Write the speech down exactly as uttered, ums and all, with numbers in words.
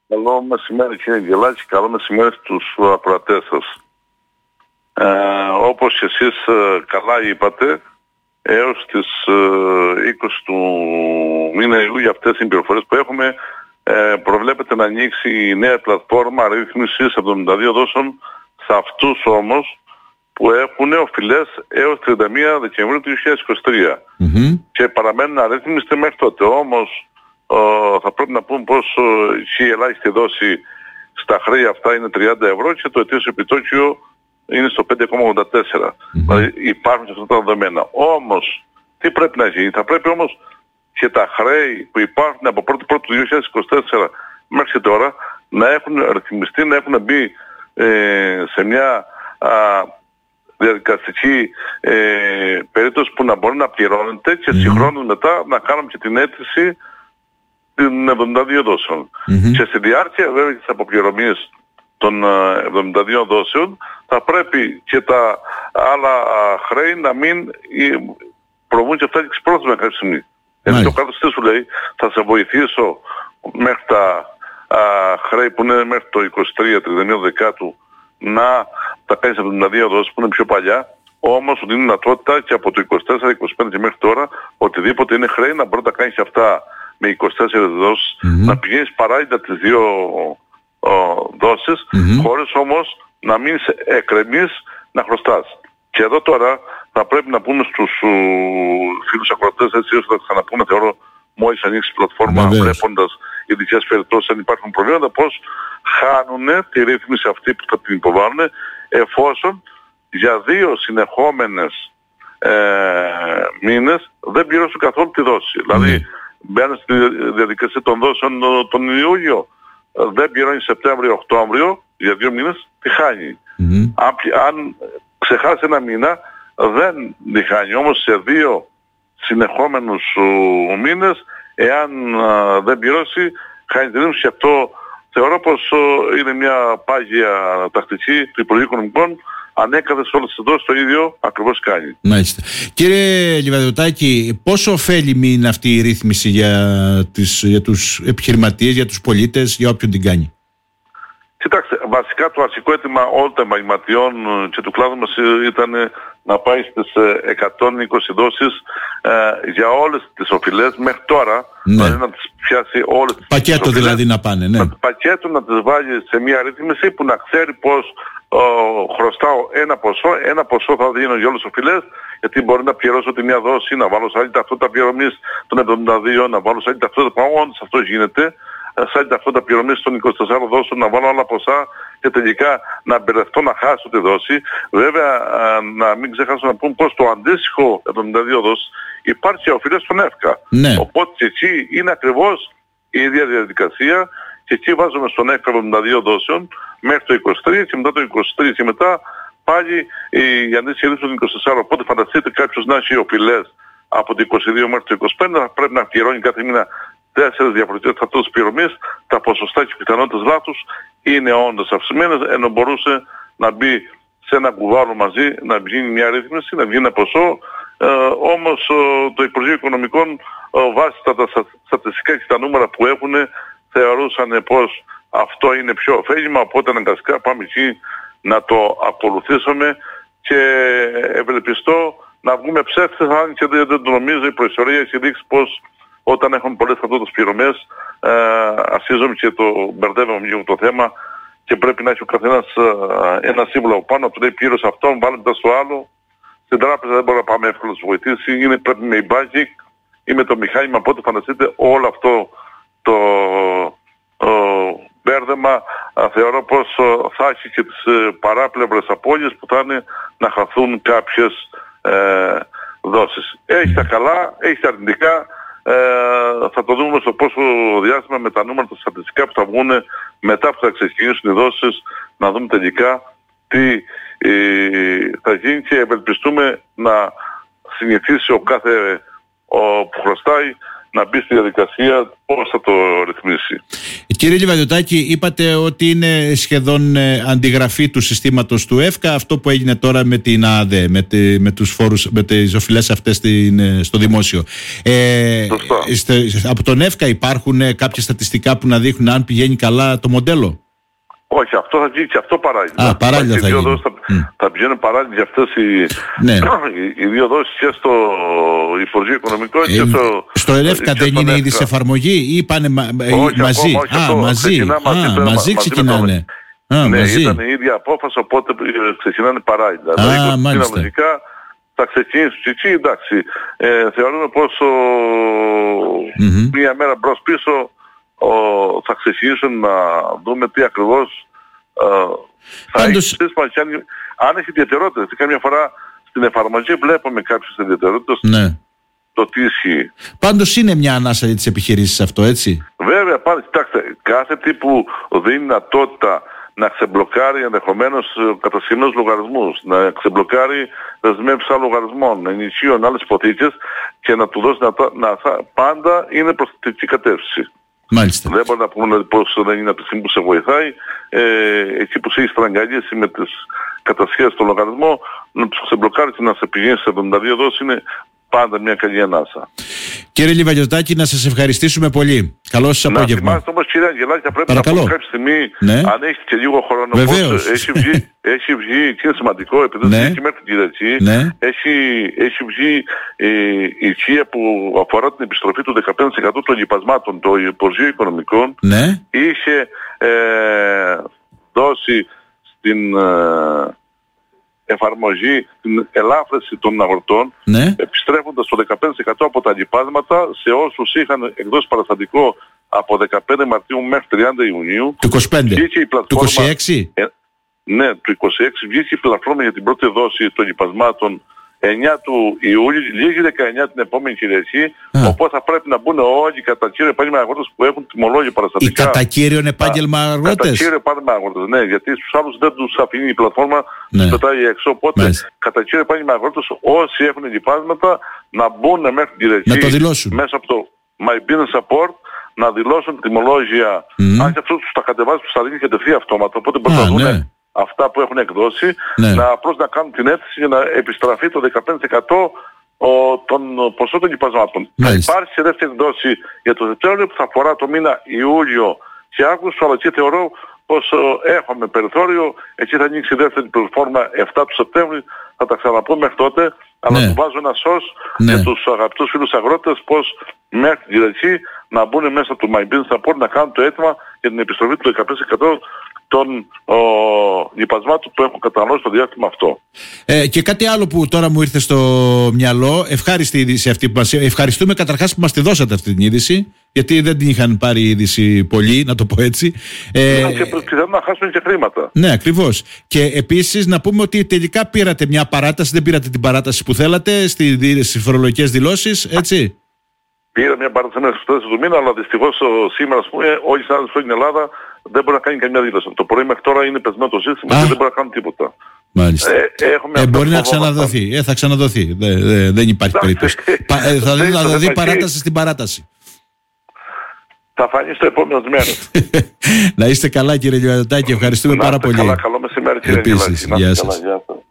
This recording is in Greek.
Καλό μεσημέρι κύριε Γελάκη, καλό μεσημέρι στους ακροατές σας. Ε, όπως και εσείς ε, καλά είπατε, έως τις ε, είκοσι του μήνα Ιουλίου, για αυτές τις πληροφορίες που έχουμε, ε, προβλέπεται να ανοίξει η νέα πλατφόρμα ρύθμισης εβδομήντα δύο δόσεων σε αυτούς όμως που έχουν οφειλές έως τριάντα μία Δεκεμβρίου του δύο χιλιάδες είκοσι τρία mm-hmm. και παραμένουν αρρύθμιστοι μέχρι τότε. Όμως Uh, θα πρέπει να πούμε πως uh, η ελάχιστη δόση στα χρέη αυτά είναι τριάντα ευρώ και το ετήσιο επιτόκιο είναι στο πέντε κόμμα ογδόντα τέσσερα. Mm-hmm. Δηλαδή υπάρχουν και αυτά τα δεδομένα. Όμως, τι πρέπει να γίνει? Θα πρέπει όμως και τα χρέη που υπάρχουν από πρώτη πρώτη του δύο χιλιάδες είκοσι τέσσερα μέχρι τώρα να έχουν ρυθμιστεί, να έχουν μπει ε, σε μια α, διαδικαστική ε, περίπτωση που να μπορεί να πληρώνεται και mm-hmm. συγχρόνως μετά να κάνουμε και την αίτηση την εβδομήντα δύο δόσεων. Mm-hmm. Και στη διάρκεια βέβαια της αποπληρωμής των εβδομήντα δύο δόσεων θα πρέπει και τα άλλα χρέη να μην προβούν και αυτά και ξυπρόθεσμα κάποια στιγμή. Γιατί το κράτος τι σου λέει, θα σε βοηθήσω μέχρι τα α, χρέη που είναι μέχρι το είκοσι τρία τριάντα μία Δεκάτου να τα κάνεις εβδομήντα δύο δόσεις που είναι πιο παλιά. Όμως σου δίνει δυνατότητα και από το είκοσι τέσσερα είκοσι πέντε και μέχρι τώρα οτιδήποτε είναι χρέη να μπορεί να τα κάνεις αυτά με είκοσι τέσσερις δόσεις, mm-hmm. να πηγαίνεις παράλληλα τις δύο ο, δόσεις, mm-hmm. χωρίς όμως να μείνεις εκκρεμής να χρωστάς. Και εδώ τώρα θα πρέπει να πούμε στους ου, φίλους ακροατές, έτσι ώστε να ξαναπούμε, θεωρώ, μόλις ανοίξει η πλατφόρμα, βλέποντας ειδικές περιπτώσεις αν υπάρχουν προβλήματα, πως χάνουν τη ρύθμιση αυτή που θα την υποβάλουν, εφόσον για δύο συνεχόμενες ε, μήνες δεν πληρώσουν καθόλου τη δόση. Mm-hmm. Δηλαδή, μπαίνουν στη διαδικασία των δόσεων τον Ιούλιο, δεν πληρώνει Σεπτέμβριο-Οκτώβριο, για δύο μήνες τη χάνει. Mm-hmm. Αν, αν ξεχάσει ένα μήνα, δεν τη χάνει. Όμως σε δύο συνεχόμενους uh, μήνες, εάν uh, δεν πληρώσει, χάνει την ρύθμιση. Και αυτό θεωρώ πως uh, είναι μια πάγια τακτική του Υπουργείου Οικονομικών. Ανέκαθεν σε όλες τις δόσεις το ίδιο ακριβώς κάνει. Μάλιστα. Κύριε Λιβαδοτάκη, πόσο ωφέλιμη είναι αυτή η ρύθμιση για, τις, για τους επιχειρηματίες, για τους πολίτες, για όποιον την κάνει? Κοιτάξτε, βασικά το βασικό αίτημα όλων των επαγγελματιών και του κλάδου μας ήταν να πάει στις εκατόν είκοσι δόσεις ε, για όλες τις οφειλές μέχρι τώρα, ναι. δηλαδή να τις πιάσει όλες τις πακέτο οφειλές, δηλαδή να πάνε, ναι. να, πακέτο να τις βάλει σε μια ρύθμιση που να ξέρει πως ο, χρωστάω ένα ποσό, ένα ποσό θα δίνω για όλες τις οφειλές, γιατί μπορεί να πληρώσω τη μία δόση, να βάλω σε άλλη ταυτότητα πληρωμής των εβδομήντα δύο, να βάλω σε άλλη ταυτότητα, όντως αυτό γίνεται, σε άλλη ταυτότητα πληρωμής των είκοσι τεσσάρων δόσεων, να βάλω άλλα ποσά και τελικά να μπερδευτώ να χάσω τη δόση. Βέβαια, α, να μην ξεχάσω να πούμε πως το αντίστοιχο εβδομήντα δύο δόσεις υπάρχει οφειλές στον ΕΦΚΑ. Ναι. Οπότε και εκεί είναι ακριβώς η ίδια διαδικασία και εκεί βάζουμε στον ΕΦΚΑ εβδομήντα δύο δόσεων μέχρι το είκοσι τρία και μετά το είκοσι τρία και μετά πάλι η αντίστοιχη ρύθμιση των είκοσι τεσσάρων. Οπότε φανταστείτε κάποιος να έχει οφειλές από το είκοσι δύο μέχρι το είκοσι πέντε, θα πρέπει να πληρώνει κάθε μήνα τέσσερις διαφορετικές ταυτότητες πληρωμής, τα ποσοστά και οι πιθανότητες λάθους είναι όντως αυξημένες, ενώ μπορούσε να μπει σε ένα κουβάρο μαζί, να γίνει μια ρύθμιση, να βγει ένα ποσό. Ε, όμως ε, το Υπουργείο Οικονομικών ε, βάσει τα, τα στατιστικά και τα νούμερα που έχουν θεωρούσαν πως αυτό είναι πιο ωφέλιμα, οπότε αναγκαστικά πάμε εκεί να το ακολουθήσουμε και ευελπιστώ να βγούμε ψεύτες, αν και δεν το νομίζω, η προϊστορία έχει δείξει πως όταν έχουν πολλές ταυτότητες πληρωμές, ε, ασύζομαι και το μπερδεύομαι λίγο το θέμα και πρέπει να έχει ο καθένας ε, ένα σύμβολο πάνω, του λέει πλήρωσε αυτόν, βάλε μετά στο άλλο. Στην τράπεζα δεν μπορεί να πάμε εύκολα να τους βοηθήσει, είναι πρέπει με η μπάζικ ή με το μηχάνημα, οπότε φανταστείτε όλο αυτό το ε, μπέρδεμα ε, θεωρώ πως ε, θα έχει και τις ε, παράπλευρες απώλειες που θα είναι να χαθούν κάποιες ε, δόσεις. Έχει τα καλά, έχει τα αρνητικά. Ε, θα το δούμε στο πόσο διάστημα με τα νούμερα τα στατιστικά που θα βγουν μετά που θα ξεκινήσουν οι δόσεις, να δούμε τελικά τι ε, θα γίνει και ευελπιστούμε να συνηθίσει ο κάθε ο, που χρωστάει να μπει στη διαδικασία πώς θα το ρυθμίσει. Κύριε Λιβαδιωτάκη, είπατε ότι είναι σχεδόν ε, αντιγραφή του συστήματος του ΕΦΚΑ αυτό που έγινε τώρα με την ΑΔΕ, με, τη, με τους φόρους, με τις οφειλές αυτές στην, στο δημόσιο. Ε, είστε, από τον ΕΦΚΑ υπάρχουν ε, κάποια στατιστικά που να δείχνουν αν πηγαίνει καλά το μοντέλο? Όχι, αυτό θα γίνει και αυτό παράλληλα. Α, παράλληλα θα γίνει. Θα, mm. θα πηγαίνουν παράλληλα για αυτές οι, ναι. οι, οι δύο δόσεις και στο Υπουργείο Οικονομικών ε, και στο... Στο ΕΦΚΑ δεν είναι ήδη σε εφαρμογή ή πάνε μα, όχι, μαζί? Ακόμα, όχι, Α, αυτό, μαζί. Α, μαζί, μαζί ξεκινάνε. Α, ναι, μαζί. Ήταν η ίδια απόφαση, οπότε ξεκινάνε παράλληλα. Α, δηλαδή, μάλιστα. λογικά θα ξεκινήσουν και εκεί, εντάξει. Ε, θεωρούμε πως ο... mm-hmm. μία μέρα μπρος πίσω ο... θα ξεκινήσουν να δούμε τι ακριβώς Uh, Πάντως... έχει, αν έχει ιδιαιτερότητες, γιατί καμιά φορά στην εφαρμογή βλέπουμε κάποιες ιδιαιτερότητες, ναι. το τι ισχύει. Πάντως είναι μια ανάσα για τις επιχειρήσεις αυτό, έτσι? Βέβαια, πάντα, κοιτάξτε, κάθε τι που δίνει δυνατότητα να ξεμπλοκάρει ενδεχομένως κατασκευμένους λογαριασμούς, να ξεμπλοκάρει δεσμεύσεις άλλων λογαριασμών, ενισχύων, άλλες υποθήκες και να του δώσει να, να, πάντα είναι προς τη θετική κατεύθυνση. Μάλιστα. Δεν μπορεί να πούμε πως δεν είναι από τη στιγμή που σε βοηθάει, ε, εκεί που σε έχει στραγγαλίσει με τις κατασχέσεις στο λογαριασμό, να τους ξεμπλοκάρει και να σε πηγαίνει σε εβδομήντα δύο δόσεις είναι πάντα μια καλή ανάσα. Κύριε Λιβαδιωτάκη, να σας ευχαριστήσουμε πολύ. Καλό σας απόγευμα. Να θυμάστε όμως, κύριε Αγγελάκη, θα πρέπει Παρακαλώ. να πούμε κάποια στιγμή, ναι. αν έχει και λίγο χρόνο, βεβαίως. Έχει βγει, έχει βγει, και είναι σημαντικό, επειδή ναι. δεν έχει μέχρι την Κυριακή, ναι. έχει, έχει βγει ε, η ΚΙΑ που αφορά την επιστροφή του δεκαπέντε τοις εκατό των λοιπασμάτων, το Υπουργείο Οικονομικών, ναι. είχε ε, δώσει στην... Ε, εφαρμογή, την ελάφρυνση των αγροτών, ναι. επιστρέφοντας το δεκαπέντε τοις εκατό από τα λοιπάσματα σε όσους είχαν εκδώσει παραστατικό από δεκαπέντε Μαρτίου μέχρι τριάντα Ιουνίου. Του είκοσι πέντε, του είκοσι έξι. Ε, ναι, του είκοσι έξι βγήκε η πλατφόρμα για την πρώτη δόση των λοιπασμάτων εννιά του Ιούλη, λίγη δεκαεννιά την επόμενη Κυριακή, Α. οπότε θα πρέπει να μπουν όλοι οι κατά κύριο επάγγελμα αγρότες που έχουν τιμολόγιο παραστατικά. Οι κατά κύριον επάγγελμα αγρότες. Κατά κύριο επάγγελμα αγρότες, ναι, γιατί στους άλλους δεν τους αφήνει η πλατφόρμα, ναι. τους πετάει έξω, οπότε Μάλιστα. κατά κύριο επάγγελμα αγρότες όσοι έχουν λοιπάσματα να μπουν μέχρι την Κυριακή να το δηλώσουν. μέσα από το My Business Support να δηλώσουν τιμολόγια, mm. αν και αυτούς τους τα κατεβάζουν τους θα δίνει και τεφεί αυτόματα, οπότε μπορούν να δουν αυτά που έχουν εκδώσει, ναι. να απλώς να κάνουν την αίτηση για να επιστραφεί το δεκαπέντε τοις εκατό των ποσών των λοιπασμάτων. Θα υπάρχει σε δεύτερη δόση για το Σεπτέμβριο που θα αφορά το μήνα Ιούλιο και Αύγουστο, αλλά εκεί θεωρώ πως έχουμε περιθώριο, εκεί θα ανοίξει η δεύτερη πλατφόρμα επτά του Σεπτέμβρη, θα τα ξαναπούμε μέχρι τότε, αλλά ναι. του βάζω ένα σως ναι. για τους αγαπητούς φίλους αγρότες πως μέχρι την Κυριακή να μπουν μέσα από το My Business Support να κάνουν το αίτημα για την επιστροφή του δεκαπέντε τοις εκατό των λοιπασμάτων που έχουν καταναλώσει στο διάστημα αυτό. Ε, και κάτι άλλο που τώρα μου ήρθε στο μυαλό, ευχάριστη είδηση αυτή που μας... Ευχαριστούμε καταρχάς που μας τη δώσατε αυτή την είδηση, γιατί δεν την είχαν πάρει η είδηση πολλοί, να το πω έτσι. Ε, ναι, και πιθανόν να χάσουν και χρήματα. Ναι, ακριβώς. Και επίσης να πούμε ότι τελικά πήρατε μια παράταση, δεν πήρατε την παράταση που θέλατε στις φορολογικές δηλώσεις, έτσι. Πήρα μια παράταση μέχρι τις τέσσερις του μήνα, αλλά δυστυχώς σήμερα, ας πούμε, όλοι οι συνάδελφοι στην Ελλάδα δεν μπορεί να κάνει καμιά δήλωση. Το πρωί μέχρι τώρα είναι πεσμένο το σύστημα και δεν μπορεί να κάνουν τίποτα. Μάλιστα. Ε, ε, μπορεί να ξαναδοθεί. Ε, θα ξαναδοθεί. Δε, δε, δεν υπάρχει περίπτωση. ε, θα δει, θα δει παράταση στην παράταση. Θα φανεί στο επόμενο μέρες. Να είστε καλά, κύριε Λιβαδιωτάκη. Ευχαριστούμε πάρα πολύ. Καλά, καλό μεσημέρι, κύριε Λιβαδιωτάκη. Γεια σας.